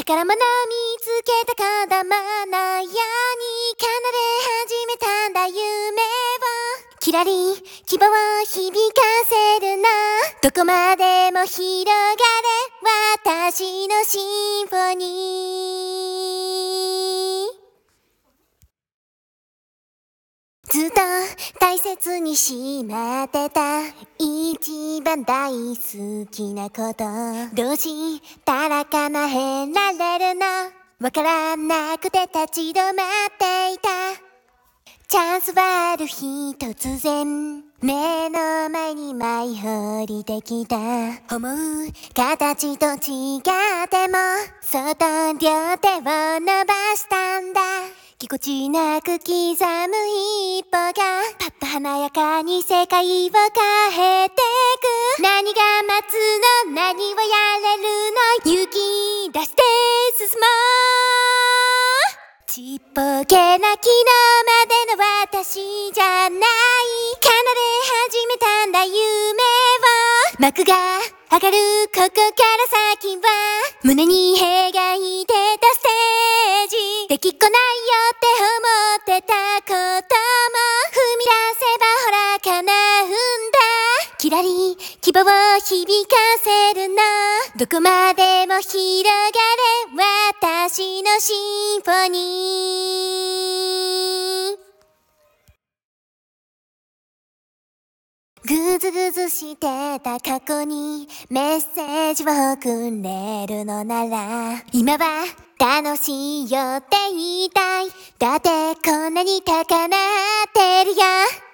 宝物見つけた子供のように奏で始めたんだ夢をきらり希望を響かせるのどこまでも広がれ私のシンフォニーずっと大切にしまってた一番大好きなことどうしたら叶えられるのわからなくて立ち止まっていたチャンスはある日突然目の前に舞い降りてきた思う形と違ってもそっと両手を伸ばしたんだぎこちなく刻む一歩がパッと華やかに世界を変えてく何が待つの何をやれるの勇気出して進もうちっぽけな昨日までの私じゃない奏で始めたんだ夢を幕が上がるここから先は胸に描いてたステージできっこないよって思ってたことも踏み出せばほら叶うんだきらり希望を響かせるのどこまでも広がれ私のシンフォニーぐずぐずしてた過去にメッセージをくれるのなら今は楽しいよって言いたいだってこんなに高鳴ってるよ